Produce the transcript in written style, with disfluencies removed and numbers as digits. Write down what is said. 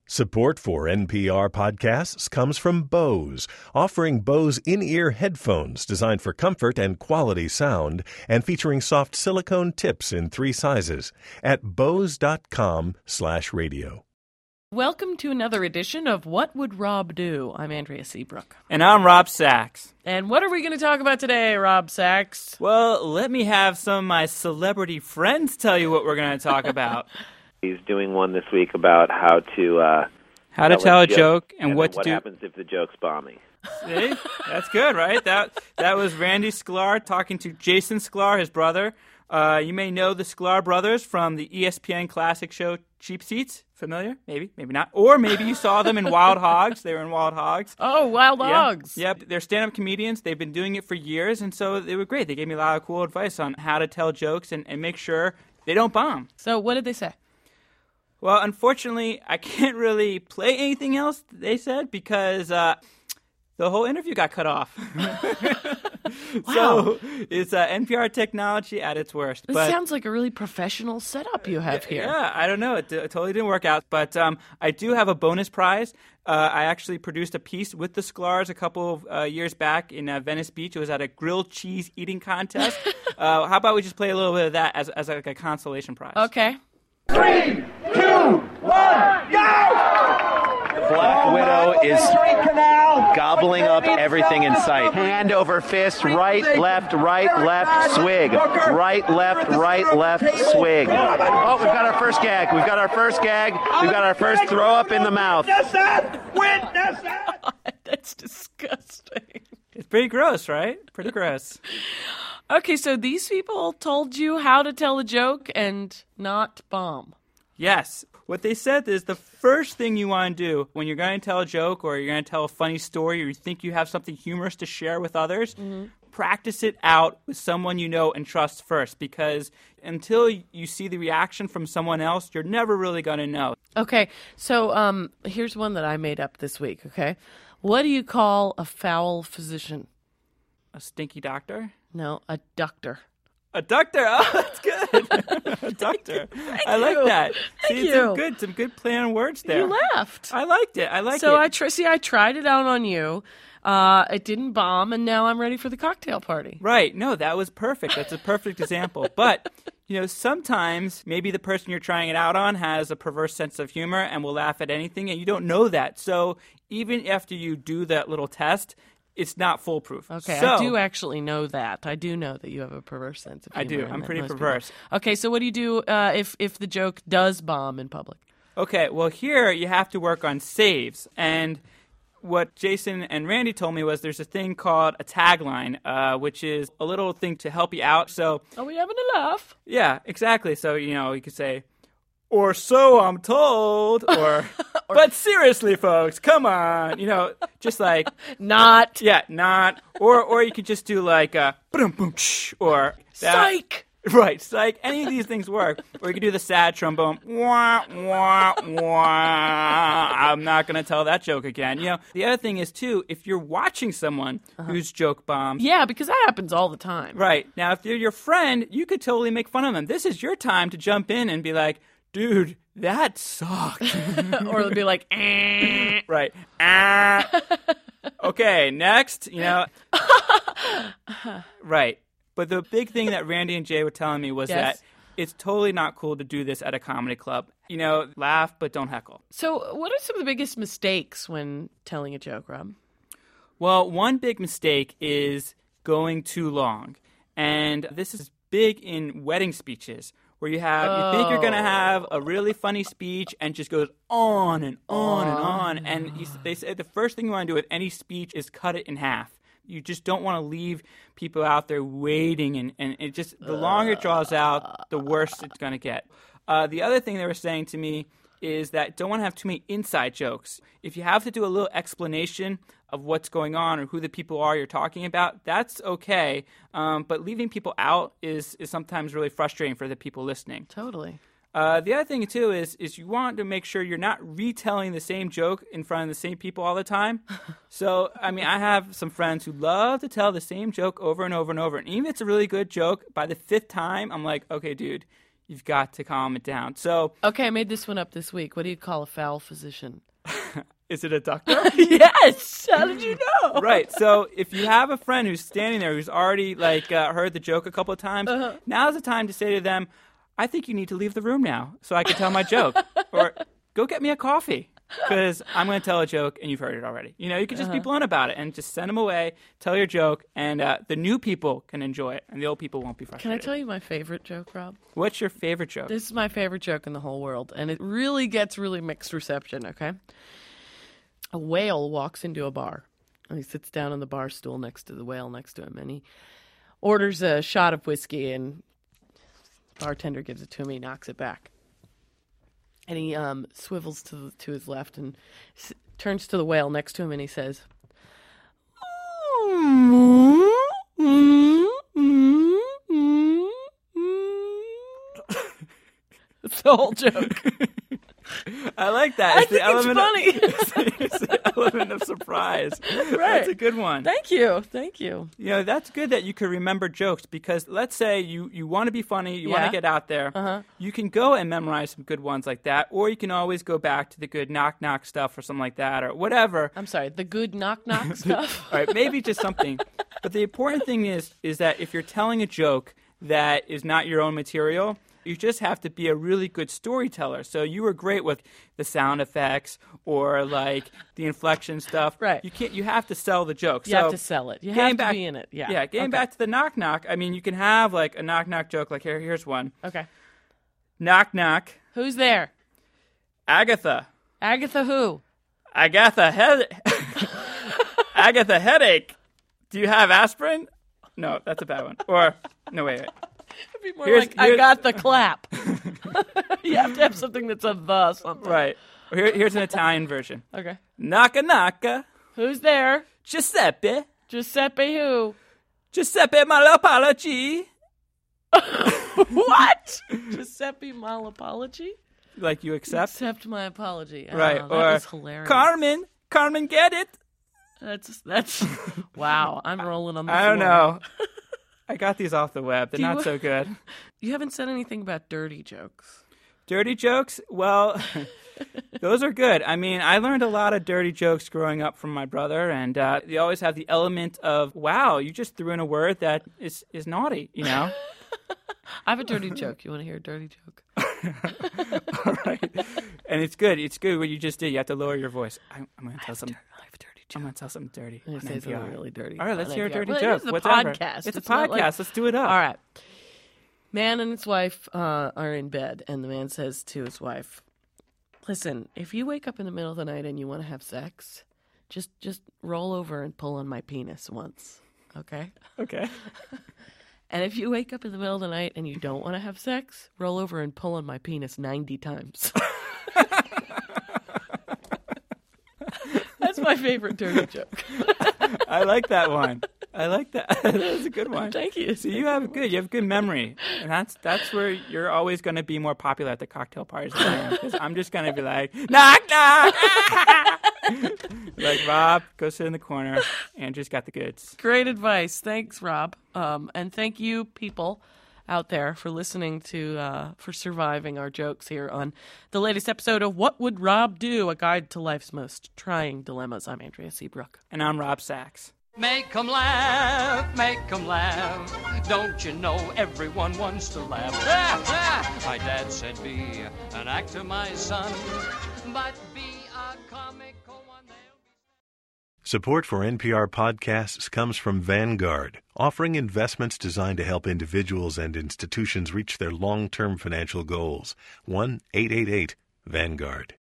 Support for NPR podcasts comes from Bose, offering Bose in-ear headphones designed for comfort and quality sound and featuring soft silicone tips in 3 sizes at bose.com/radio. Welcome to another edition of What Would Rob Do? I'm Andrea Seabrook. And I'm Rob Sachs. And what are we going to talk about today, Rob Sachs? Well, let me have some of my celebrity friends tell you what we're going to talk about. He's doing one this week about how to tell a joke and what to do. What happens if the joke's bombing. See? That's good, right? That was Randy Sklar talking to Jason Sklar, his brother. You may know the Sklar brothers from the ESPN classic show Cheap Seats. Familiar? Maybe, maybe not. Or maybe you saw them in Wild Hogs. They were in Wild Hogs. Oh, Wild Hogs. Yep. They're stand-up comedians. They've been doing it for years, and so they were great. They gave me a lot of cool advice on how to tell jokes and make sure they don't bomb. So what did they say? Well, unfortunately, I can't really play anything else they said because the whole interview got cut off. Wow. So it's NPR technology at its worst. This sounds like a really professional setup you have here. Yeah, I don't know. It totally didn't work out. But I do have a bonus prize. I actually produced a piece with the Sklars a couple of years back in Venice Beach. It was at a grilled cheese eating contest. How about we just play a little bit of that as like a consolation prize? Okay. 3, 2, 1, go! Black Widow is gobbling up everything in sight. Hand over fist, right, left, swig. Right, left, swig. Oh, we've got our first gag. We've got our first throw up in the mouth. Witness it! That's disgusting. It's pretty gross, right? Pretty gross. Okay, so these people told you how to tell a joke and not bomb. Yes. What they said is the first thing you want to do when you're going to tell a joke or you're going to tell a funny story or you think you have something humorous to share with others, practice it out with someone you know and trust first, because until you see the reaction from someone else, you're never really going to know. Okay, so here's one that I made up this week, okay? What do you call a foul physician? A stinky doctor? No, a ductor. A ductor. Oh, that's good. A ductor. I like that. Thank See, you. Some good play on words there. You laughed. I liked it. So I tried it out on you. It didn't bomb, and now I'm ready for the cocktail party. Right. No, that was perfect. That's a perfect example. But, sometimes maybe the person you're trying it out on has a perverse sense of humor and will laugh at anything, and you don't know that. So even after you do that little test, it's not foolproof. Okay, so, I do actually know that. I do know that you have a perverse sense of humor. I do. I'm pretty perverse. Okay, so what do you do if the joke does bomb in public? Okay, well, here you have to work on saves. And what Jason and Randy told me was there's a thing called a tagline, which is a little thing to help you out. So, are we having a laugh? Yeah, exactly. So, you could say, or so I'm told, or but seriously, folks, come on, just like not, yeah, not, or you could just do like or psych. Right, psych. Any of these things work. Or you could do the sad trombone. Wah, wah, wah. I'm not going to tell that joke again. The other thing is, too, if you're watching someone whose joke bombs. Yeah, because that happens all the time. Right. Now, if they're your friend, you could totally make fun of them. This is your time to jump in and be like, dude, that sucked. Or they'll be like, eh. Right. Okay, next, Right. But the big thing that Randy and Jay were telling me was that it's totally not cool to do this at a comedy club. Laugh, but don't heckle. So what are some of the biggest mistakes when telling a joke, Rob? Well, one big mistake is going too long. And this is big in wedding speeches where you think you're going to have a really funny speech and just goes on and on and on. And they say the first thing you want to do with any speech is cut it in half. You just don't want to leave people out there waiting, and it just the longer it draws out, the worse it's going to get. The other thing they were saying to me is that don't want to have too many inside jokes. If you have to do a little explanation of what's going on or who the people are you're talking about, that's okay. But leaving people out is sometimes really frustrating for the people listening. Totally. The other thing, too, is you want to make sure you're not retelling the same joke in front of the same people all the time. So, I have some friends who love to tell the same joke over and over and over. And even if it's a really good joke, by the 5th time, I'm like, okay, dude, you've got to calm it down. So, Okay, I made this one up this week. What do you call a foul physician? is it a doctor? Yes! How did you know? Right. So if you have a friend who's standing there who's already heard the joke a couple of times, now's the time to say to them, I think you need to leave the room now so I can tell my joke. Or go get me a coffee because I'm going to tell a joke and you've heard it already. You know, you can just be blunt about it and just send them away, tell your joke, and the new people can enjoy it and the old people won't be Can frustrated. I tell you my favorite joke, Rob? What's your favorite joke? This is my favorite joke in the whole world, and it really gets really mixed reception, okay? A whale walks into a bar, and he sits down on the bar stool next to the whale next to him, and he orders a shot of whiskey, and bartender gives it to him, he knocks it back. And he swivels to his left and turns to the whale next to him, and he says, That's the whole joke. I like that. I think it's funny. It's the element of surprise. Right. That's a good one. Thank you. Thank you. You know, that's good that you can remember jokes because let's say you want to be funny, you want to get out there. You can go and memorize some good ones like that, or you can always go back to the good knock-knock stuff or something like that or whatever. I'm sorry, the good knock-knock stuff? All right, maybe just something. But the important thing is that if you're telling a joke that is not your own material, you just have to be a really good storyteller. So you were great with the sound effects or like the inflection stuff. Right. You have to sell the joke. You have to sell it. You have to be in it. Yeah. Yeah. Getting back to the knock knock. I mean, you can have like a knock knock joke. Like here's one. Okay. Knock knock. Who's there? Agatha. Agatha who? Agatha Agatha headache. Do you have aspirin? No, that's a bad one. Or no, wait. It'd be more I got the clap. You have to have something that's a the something. Right. Here's an Italian version. Okay. Naka naka. Who's there? Giuseppe. Giuseppe who? Giuseppe Malapalaci. What? Giuseppe Malapalaci? Like you accept? Accept my apology. Right. Oh, that or was hilarious. Carmen, get it? That's wow. I'm rolling on the floor. I don't know. I got these off the web. They're Do you- not so good. You haven't said anything about dirty jokes. Dirty jokes? Well, those are good. I mean, I learned a lot of dirty jokes growing up from my brother, and they always have the element of, wow, you just threw in a word that is naughty, you know? I have a dirty joke. You want to hear a dirty joke? All right. And it's good. It's good what you just did. You have to lower your voice. I'm going to tell something. I have a dirty I'm joke. going to tell something dirty. I'm on going to say NPR. something really dirty. All right, let's on hear a NPR. dirty Well, joke. It is a Whatever. podcast. It's a not podcast. like- Let's do it up. All right. Man and his wife are in bed, and the man says to his wife, listen, if you wake up in the middle of the night and you want to have sex, just roll over and pull on my penis once, okay? Okay. And if you wake up in the middle of the night and you don't want to have sex, roll over and pull on my penis 90 times. That's my favorite dirty joke. I like that one. I like that. That's a good one. Thank you. So you have good memory, and that's where you're always going to be more popular at the cocktail parties than I am, because I'm just going to be like, knock knock, like Rob, go sit in the corner. Andrew's got the goods. Great advice. Thanks, Rob. And thank you, people out there, for listening to, for surviving our jokes here on the latest episode of What Would Rob Do? A Guide to Life's Most Trying Dilemmas. I'm Andrea Seabrook. And I'm Rob Sachs. Make 'em laugh, make 'em laugh. Don't you know everyone wants to laugh? My dad said be an actor, my son, but be a comical one. Support for NPR podcasts comes from Vanguard, offering investments designed to help individuals and institutions reach their long-term financial goals. 1-888-VANGUARD.